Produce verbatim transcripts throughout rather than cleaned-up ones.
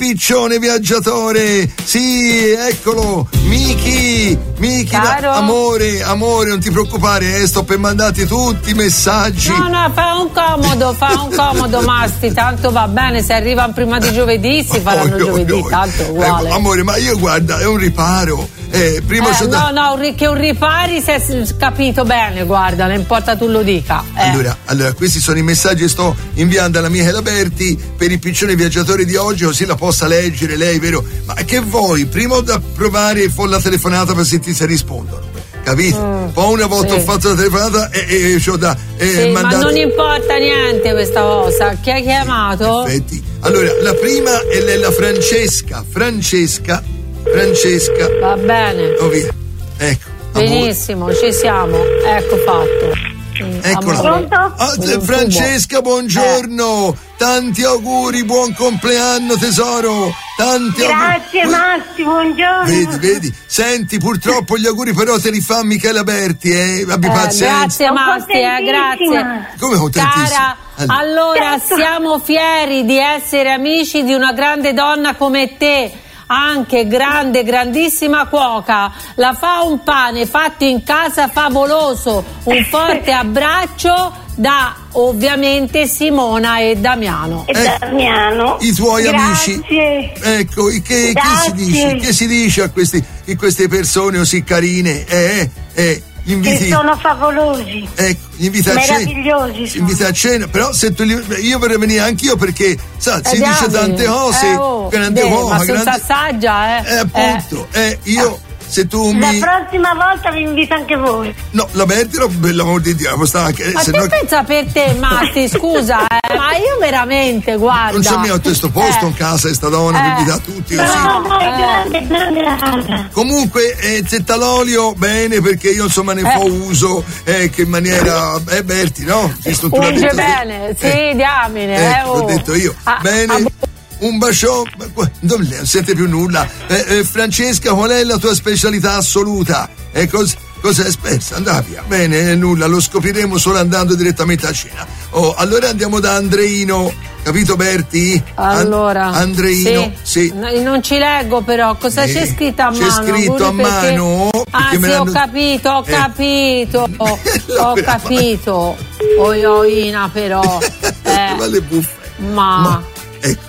piccione viaggiatore. Sì, eccolo, Miki, Miki, ma, amore, amore, non ti preoccupare, eh, sto per mandarti tutti i messaggi. No, no, fa un comodo, fa un comodo, Masti, tanto va bene, se arrivano prima di giovedì si faranno oh, giovedì, oh, tanto uguale. Eh, amore, ma io guarda, è un riparo. Eh, prima eh, da... no, no, che un ripari si è capito bene, guarda, non importa tu lo dica. Eh. Allora, allora, questi sono i messaggi che sto inviando alla mia Berti per il piccione viaggiatore di oggi, così la possa leggere lei, vero? Ma che vuoi? Prima da provare con la telefonata per sentire se rispondono. Capito? Mm, Poi una volta sì. ho fatto la telefonata e, e, e ho da, e sì, mandato... ma non importa niente questa cosa. Chi ha chiamato? Effetti. Allora, la prima è la Francesca. Francesca. Francesca. Va bene. Oh, via. Ecco. Benissimo, amore. Ci siamo. Ecco fatto. Eccola. Pronto? Ah, Francesca, buongiorno. Eh. Tanti auguri, buon compleanno tesoro. Tanti Grazie auguri. Masti, buongiorno. Vedi, vedi. Senti, purtroppo gli auguri però te li fa Michela Berti, eh. Abbi eh, pazienza. Grazie Masti, eh, grazie. Come contentissima? Cara, allora, allora siamo fieri di essere amici di una grande donna come te. Anche grande, grandissima cuoca, la fa un pane fatto in casa favoloso. Un forte abbraccio da ovviamente Simona e Damiano. E eh, Damiano. I tuoi Grazie. amici. Ecco, che, che, si dice, che si dice a questi, a queste persone così carine? Eh, eh, gli inviti, che sono favolosi. Ecco, gli invita a cena. Meravigliosi. Sono. Invita a cena, però se tu li, io vorrei venire anch'io perché sa, si diamine. dice tante cose, eh, oh, grande beh, uomo, ma grande... assaggia, eh. Eh, appunto, eh, eh io se tu mi... La prossima volta vi invito anche voi. No, la Berti, per l'amor di Dio, anche, ma se che no... pensa per te, Matti, scusa, eh, ma io veramente, guarda. Non c'è mio questo posto eh. in casa, sta donna, eh. mi invita a tutti così. No, no, è grande, grande la casa. Comunque, eh, zetta l'olio, bene, perché io insomma ne eh. fa uso, eh, che in maniera... Eh, Berti, no? Unge bene, sì, eh. diamine, eh, eh, oh. l'ho detto io. Ah, bene... Ah, un bacio, non sente più nulla. Eh, eh, Francesca, qual è la tua specialità assoluta? E cos- cos'è spersa? Andà via. Bene, nulla, lo scopriremo solo andando direttamente a cena. Oh, allora andiamo da Andreino, capito Berti? Allora, An- Andreino, sì. sì. No, non ci leggo però, cosa eh, c'è scritto a c'è mano? C'è scritto a perché... mano. Ah sì, hanno... ho capito, ho eh. capito, ho capito. Oioina però. Eh. Ma le buffe. Ma... Ma ecco.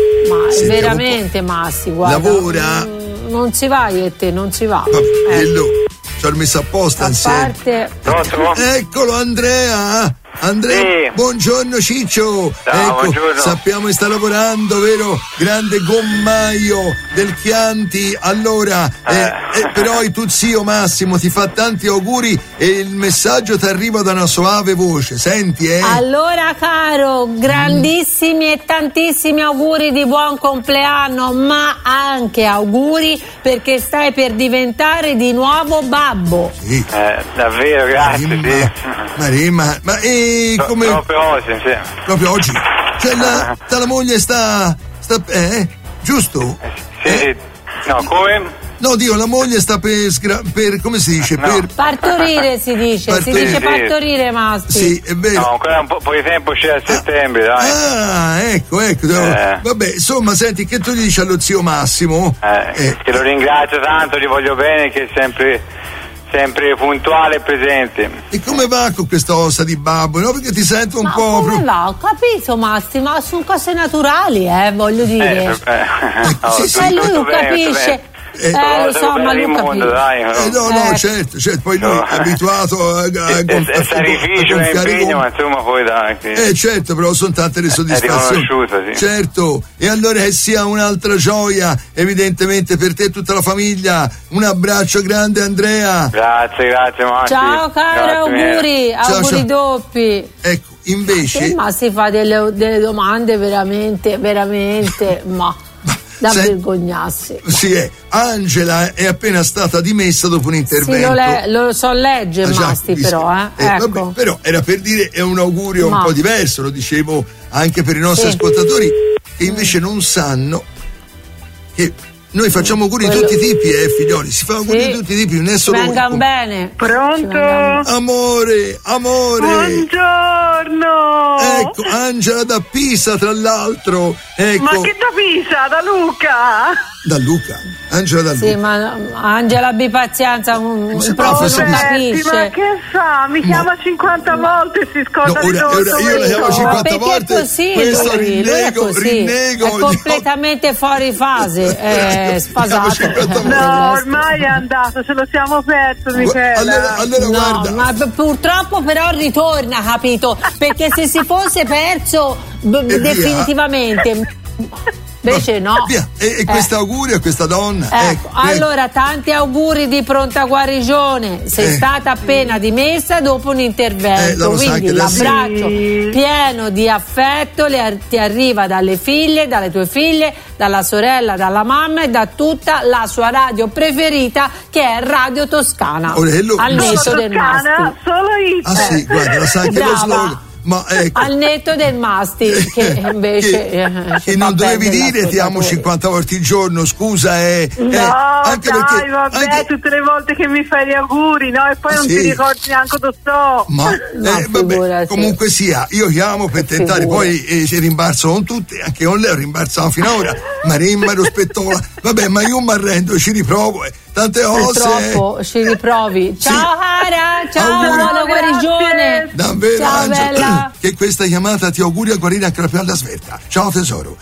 Ma Sentiamo veramente Massi, guarda. Lavora. Non, non si va io e te, non si va. Vabbè, eh. Ci ho messo apposta a insieme. parte... Eccolo Andrea. Andrea, sì. Buongiorno Ciccio. Ciao, ecco, buongiorno. Sappiamo che sta lavorando, vero? Grande gommaio del Chianti. Allora, eh. Eh, eh, però il tuo zio Massimo ti fa tanti auguri e il messaggio ti arriva da una soave voce. Senti, eh? Allora, caro, grandissimi mm. e tantissimi auguri di buon compleanno, ma anche auguri perché stai per diventare di nuovo babbo. Sì. Eh, davvero, grazie. Marima, sì. Marima, ma e come proprio oggi, sì. Proprio oggi. Cioè la, la moglie sta sta eh, giusto? Sì, eh? no, come? No, Dio, la moglie sta per, sgra- per come si dice? No. Per partorire si dice, partorire. si dice partorire, Masti. Sì, è vero. No, ancora un po', po' di tempo c'è a settembre, ah, dai. Ah, ecco, ecco. Eh. Vabbè, insomma, senti, che tu gli dici allo zio Massimo? Eh, eh. Che lo ringrazio tanto, gli voglio bene, che è sempre, sempre puntuale e presente. E come va con questa ossa di babbo? No, perché ti sento un ma po'. Come va? Ho capito, Masti, ma sono cose naturali, eh, voglio dire. Eh, eh, no, sì, sì, e lui lo bene, capisce. Eh, eh, lo so, ma lui mondo, dai, no. Eh, no, no, eh. certo, certo, poi lui no. è abituato a, a, a, è, è, è sacrificio e impegno, ma insomma poi dai. Sì. Eh certo, però sono tante le soddisfazioni. È sì. Certo, e allora che sia un'altra gioia, evidentemente per te e tutta la famiglia. Un abbraccio grande Andrea. Grazie, grazie Masti. Ciao caro, grazie auguri, mia. auguri ciao, ciao. doppi. Ecco, invece. Ma si fa delle, delle domande veramente, veramente, ma da Se... vergognarsi. Sì, è. Angela è appena stata dimessa dopo un intervento. Sì, lo, le, lo so leggere, ah, già, Masti, visto. però, eh. eh ecco. vabbè, però era per dire, è un augurio ma... un po' diverso, lo dicevo anche per i nostri sì. ascoltatori che invece non sanno che noi facciamo auguri Quello... di tutti i tipi, eh, figlioli, si fa auguri sì. di tutti i tipi, non è solo Vengano un... bene. Pronto? Amore, amore. Buongiorno. Buongiorno. Ecco, Angela da Pisa, tra l'altro. Ecco. Ma che da Pisa? Da Luca? Da Luca, Angela da Luca. Sì, ma Angela abbi pazienza, un, un prof non Roberti, capisce. ma che fa? Mi chiama cinquanta volte e si scorda No, di ora, tutto. ora io la chiamo questo. cinquanta Ma perché volte. è così, Questo lui, lui è rinnego, così. rinnego. È completamente fuori fase, è spasato. cinquanta No, ormai è andato, ce lo siamo perso, Michela. Allora, allora No, guarda. ma p- purtroppo però ritorna, capito? Perché se si fosse perso b- E via. definitivamente, invece no. Via. E, e Eh. questo augurio a questa donna. Ecco, ecco, allora tanti auguri di pronta guarigione, sei Eh. stata appena dimessa dopo un Eh, intervento, lo sa quindi che adesso- l'abbraccio Sì. pieno di affetto le ar- ti arriva dalle figlie, dalle tue figlie, dalla sorella, dalla mamma e da tutta la sua radio preferita che è Radio Toscana, Orello, al ma- netto del Toscana, Masti. solo io. Ah sì, guarda, lo sa anche lo Brava. slogan. Ma ecco. Al netto del Masti, che invece che, eh, che ci non fa dovevi perdere dire ti amo l'ascoltatore. cinquanta volte al giorno, scusa, eh, No, eh, anche dai, perché vabbè, anche- tutte le volte che mi fai gli auguri, no? E poi Ah, non sì. ti ricordi neanche dove sto. ma No, eh, vabbè, figurati. comunque sia, io chiamo per tentare, Figura. poi eh, ci rimbarzo con tutti, anche con lei ho rimbarzato fino ad ora, Marimma, ero spettola, vabbè, ma io mi arrendo, ci riprovo, eh, tante cose. Purtroppo ci riprovi. Sì. Ciao Cara, ciao, Auguri. buona guarigione. Davvero, Ciao Angela, bella. che questa chiamata ti auguria guarire anche la più alla svelta. Ciao tesoro.